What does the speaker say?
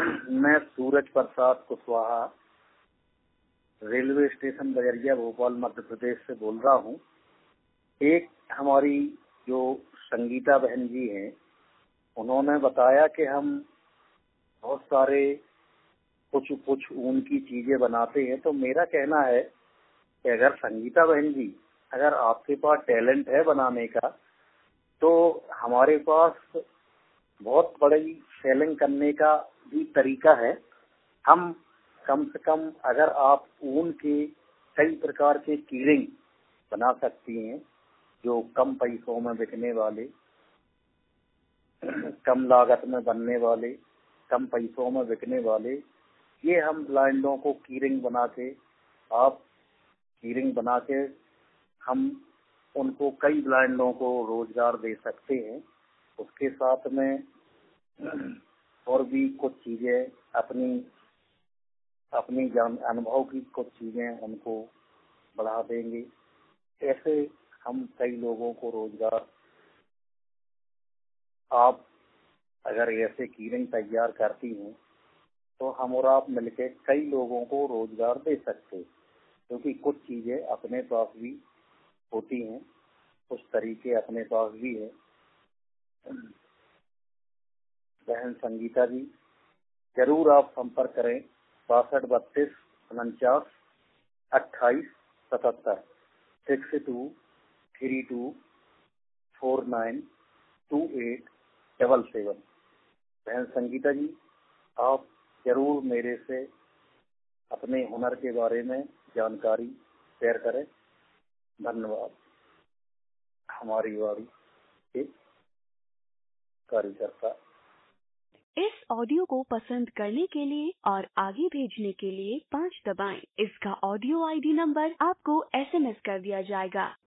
मैं Suraj Prasad Kushwaha railway station Bajariya Bhopal Madhya Pradesh से बोल रहा हूँ। एक हमारी जो संगीता बहन जी हैं, उन्होंने बताया कि हम बहुत सारे कुछ ऊन की चीजें बनाते हैं। तो मेरा कहना है कि अगर संगीता बहन जी, अगर आपके पास टैलेंट है बनाने का, तो हमारे पास बहुत बड़ी सेलिंग करने का भी तरीका है। हम कम से कम अगर आप ऊन के कई प्रकार के कीरिंग बना सकती हैं, जो कम पैसों में बिकने वाले, कम लागत में बनने वाले, कम पैसों में बिकने वाले, ये हम ब्लाइंडों को कीरिंग बना के हम उनको कई ब्लाइंडों को रोजगार दे सकते हैं। उसके साथ में और भी कुछ चीजें अपनी जान अनुभव की कुछ चीजें उनको बढ़ा देंगे। ऐसे हम कई लोगों को रोजगार, आप अगर ऐसे कीरिंग तैयार करती हैं तो हम और आप मिलकर कई लोगों को रोजगार दे सकते हैं, क्योंकि कुछ चीजें अपने पास भी होती हैं, कुछ तरीके अपने पास भी है। बहन संगीता जी, जरूर आप संपर्क करें 6232492877 6232492877। बहन संगीता जी, आप जरूर मेरे से अपने हुनर के बारे में जानकारी शेयर करें। धन्यवाद। हमारी वारी के कार्यकर्ता। इस ऑडियो को पसंद करने के लिए और आगे भेजने के लिए 5 दबाएं। इसका ऑडियो आईडी नंबर आपको SMS कर दिया जाएगा।